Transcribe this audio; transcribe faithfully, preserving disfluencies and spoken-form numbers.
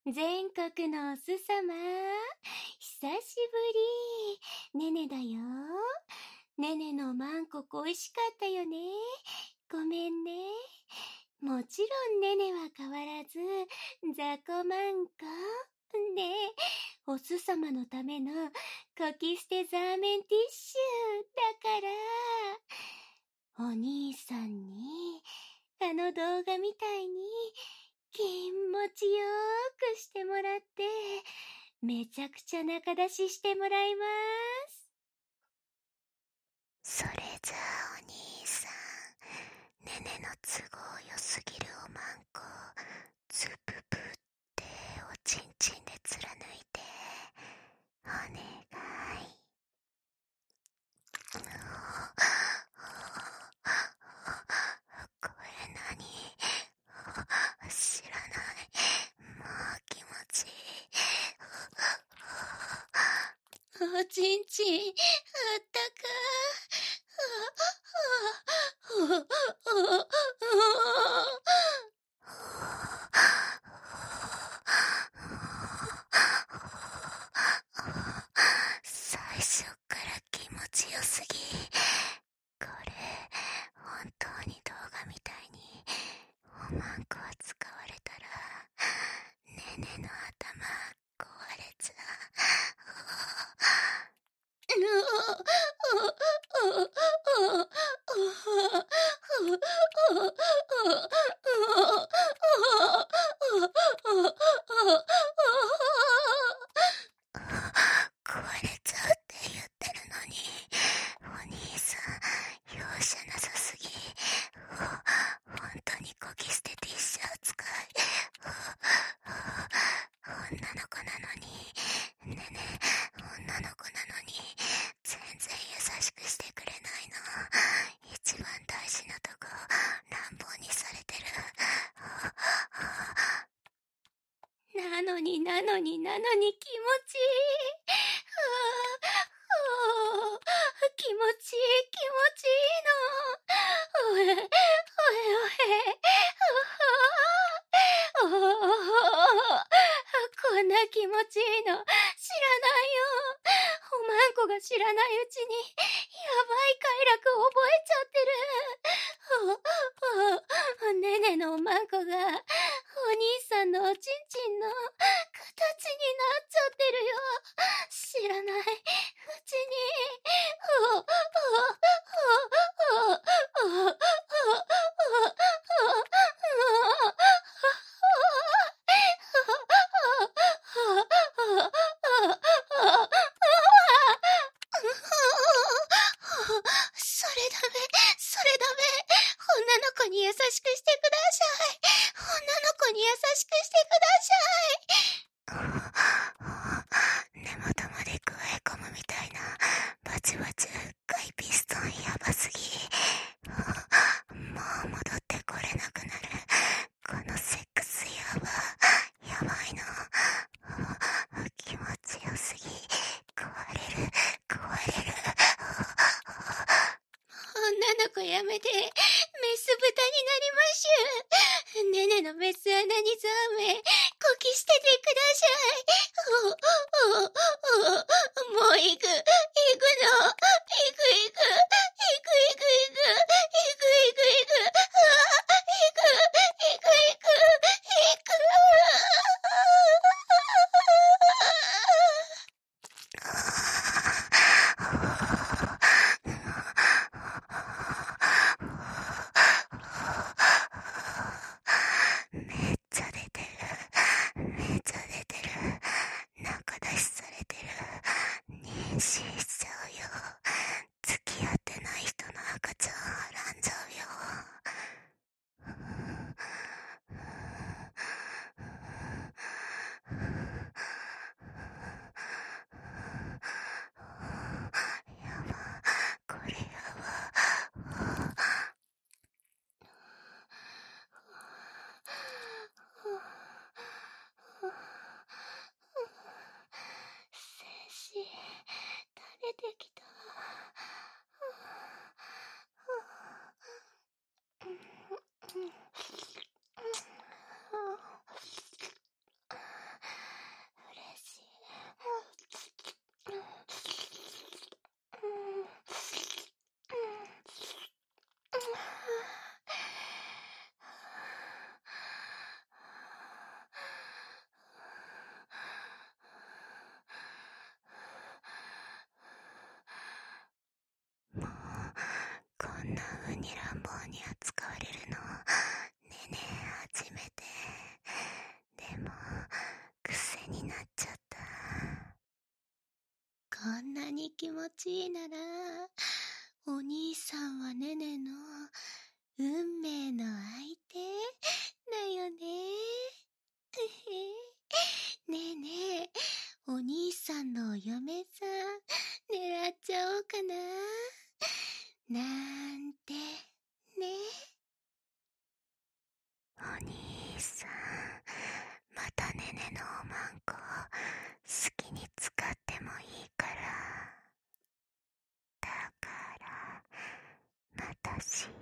全国のおすさま、久しぶり。ねねだよ。ねねのマンココ美味しかったよね。ごめんね。もちろんねねは変わらず、雑魚マンコ。ねえ、おすさまのためのコキ捨てザーメンティッシュだから、お兄さんに、あの動画みたいに、気持ちよーくしてもらって、めちゃくちゃ仲出ししてもらいます。 それじゃあお兄さん、ねねの都合よすぎるおまんこ、ズブブっておちんちんで貫いて、お願い。これ何？知らない。もう気持ちいい。 おちんちん、あったか最初から気持ちよすぎ。これ本当に動画みたいにおまんこは使われたらねねの頭壊れちゃ壊れちゃうって言ってるのに、お兄さん容赦なさすぎ。本当にこき捨てティッシュ扱い。女の子なのに、ねね、女の子なのに全然優しくしてくれないの。一番大事なとこ乱暴にされてる。 なのになのになのに気持ちいい。気持ちいい気持ちいいの。おえ、おえおえ。おお、こんな気持ちいいの知らないよ。おまんこが知らないうちにやばい快楽覚えちゃってる。おお、ねねのおまんこがお兄さんのおちんちんの形になっちゃってるよ。知らないうちに。おおおおおおおそれダメ、それダメ。女の子に優しくしてください。女の子に優しくしてください。根元まで加え込むみたいなバチバチ深いピストンやばすぎ。もう戻ってこれなくなる。このセックスやばやばいの。気持ちよすぎ。壊れる壊れる。 女の子やめて、メス豚になりましゅ。ねねのメス穴にザーメン、こき捨ててください。お、お、お、もう行く、行くの。行く行く、行く行く、行く行く、行く行く、あ、行く、行く行く、行く。 めっちゃ出てる。めっちゃ出てる。仲出しされてる。妊娠しちゃうよ。付き合ってない人の赤ちゃんはらんじゃうよ。やば、これやば。 精子垂れてきた。 んな風に乱暴に扱われるのねね初めて。でも癖になっちゃった。 こんなに気持ちいいなら、お兄さんはねねの運命の相手だよね。ねえねえ、お兄さんのお嫁さん狙っちゃおうかな。なんてね。 お兄さん、またねねのおまんこ好きに使ってもいいから。だから、またし